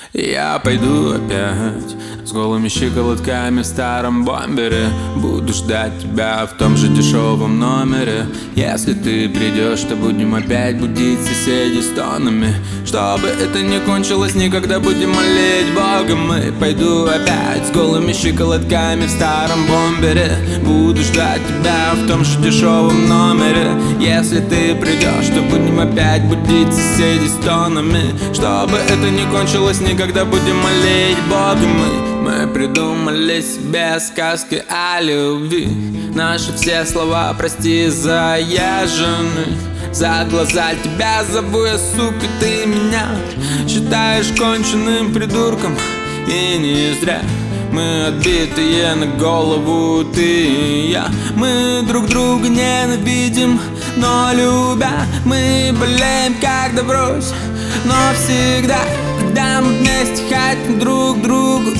Я пойду опять с голыми щиколотками в старом бомбере. Буду ждать тебя в том же дешевом номере. Если ты придешь, то будем опять будить соседей стонами. Чтобы это не кончилось, никогда будем молить Бога. Мы пойду опять с голыми щиколотками в старом бомбере. Буду ждать тебя в том же дешевом номере. Если ты придешь, то будем опять будить соседей стонами. Чтобы это не кончилось, никогда будем молить Бога. Мы придумали себе сказки о любви. Наши все слова, прости, заезжены. За глаза тебя зову я, сука, ты меня считаешь конченным придурком. И не зря. Мы отбитые на голову, ты и я. Мы друг друга ненавидим, но любя мы болеем, когда брось. Но всегда, когда мы вместе хотим друг друга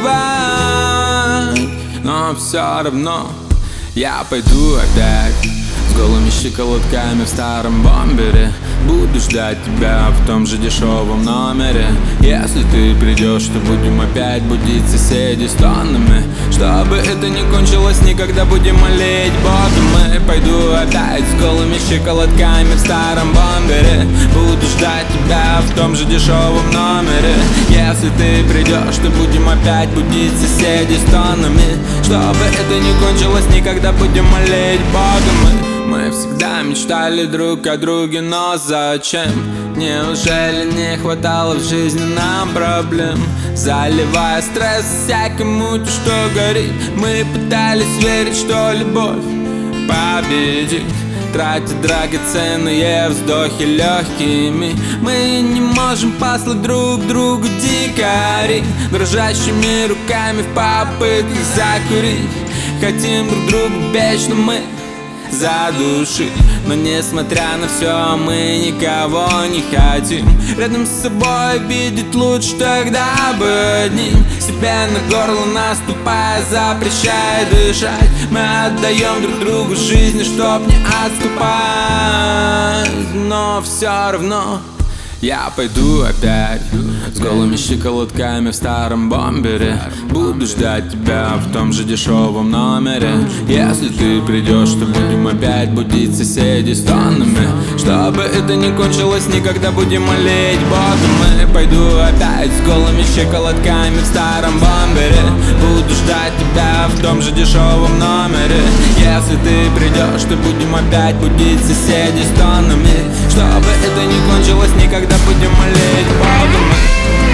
убивать. Но все равно я пойду опять с голыми щиколотками в старом бомбере. Буду ждать тебя в том же дешевом номере. Если ты придешь, то будем опять будить соседей стонами. Чтобы это не кончилось, никогда будем молить Бога. Мы пойду опять с голыми щиколотками в старом бомбере. Буду ждать тебя в том же дешевом номере. Если ты придешь, то будем опять будить соседей стонами. Чтобы это не кончилось, никогда будем молить Бога. Мы всегда мечтали друг о друге, но зачем? Неужели не хватало в жизни нам проблем? Заливая стресс всякой мутью, что горит, мы пытались верить, что любовь победит. Тратя драгоценные вздохи легкими, мы не можем послать друг другу дикари. Дрожащими руками в попытках закурить. Хотим друг друга вечно мы задушить. Но несмотря на все, мы никого не хотим рядом с собой видеть лучше, тогда бы одним. Себе на горло наступая, запрещая дышать. Мы отдаем друг другу жизни, чтоб не отступать. Но все равно я пойду опять с голыми щиколотками в старом бомбере. Буду ждать тебя в том же дешевом номере. Если ты придешь, то будем опять будить соседей стонами. Чтобы это не кончилось, никогда будем молить Бога. Мы пойду опять с голыми щиколотками в старом бомбере. Буду ждать тебя в том же дешевом номере. Если ты придешь, то будем опять будить соседей стонами. Чтобы это не кончилось, никогда будем молить Бога.